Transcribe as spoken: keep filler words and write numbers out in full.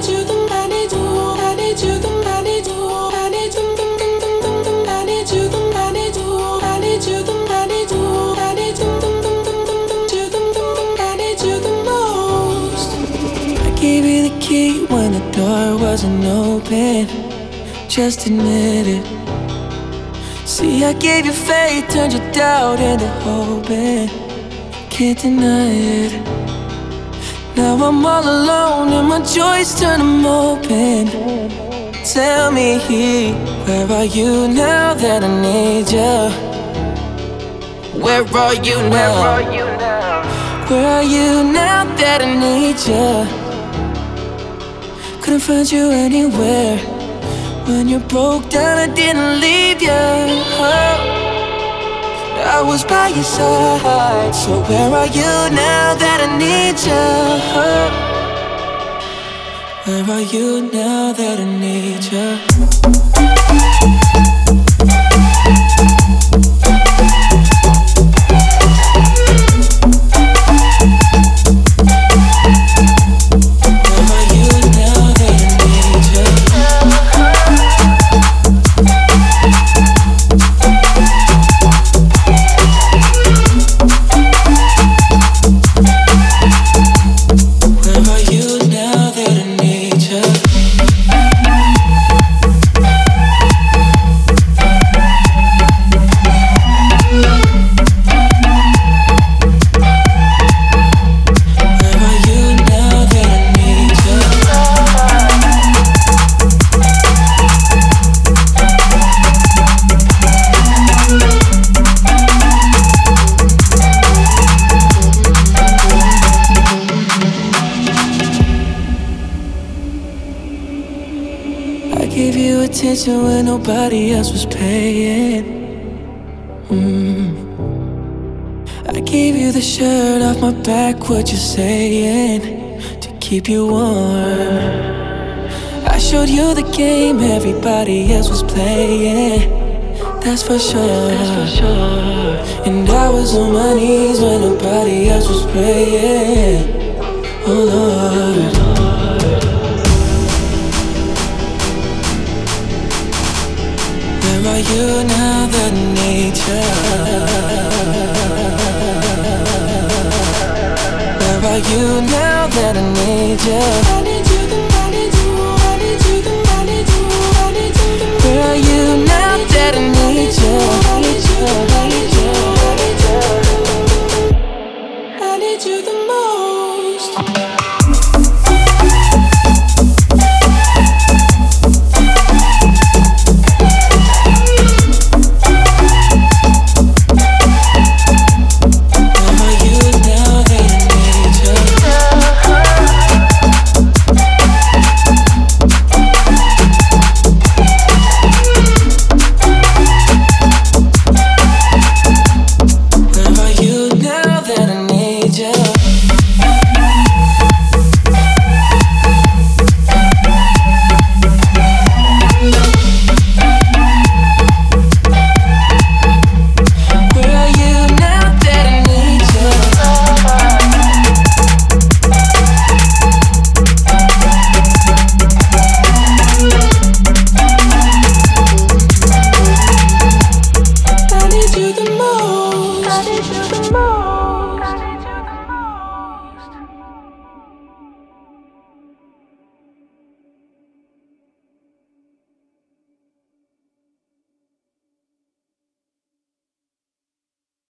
you the I need you, I need you the I need you, I need you the I need you the I need you, I need you the I need you, I need you the I need you the most. I gave you the key when the door wasn't open. Just admit it. See, I gave you faith, turned your doubt into hope, and can't deny it. Now I'm all alone and my joys turn them open. Tell me, where are you now that I need you? Where are you now? Where are you now that I need you? Couldn't find you anywhere. When you broke down, I didn't leave you. I was by your side. So where are you now that I need you? Where are you now that I need you? Gave you attention when nobody else was paying. mm. I gave you the shirt off my back, what you saying, to keep you warm. I showed you the game everybody else was playing. That's for sure, That's for sure. And I was on my knees when nobody else was praying. Oh Lord, where are you now that I need you? Where are you now that I need you? I need you, I need you, I need you, I need you, I need you. Where are you now that I need you? I need you, I need you, I need you. I need you the most. I need you the most.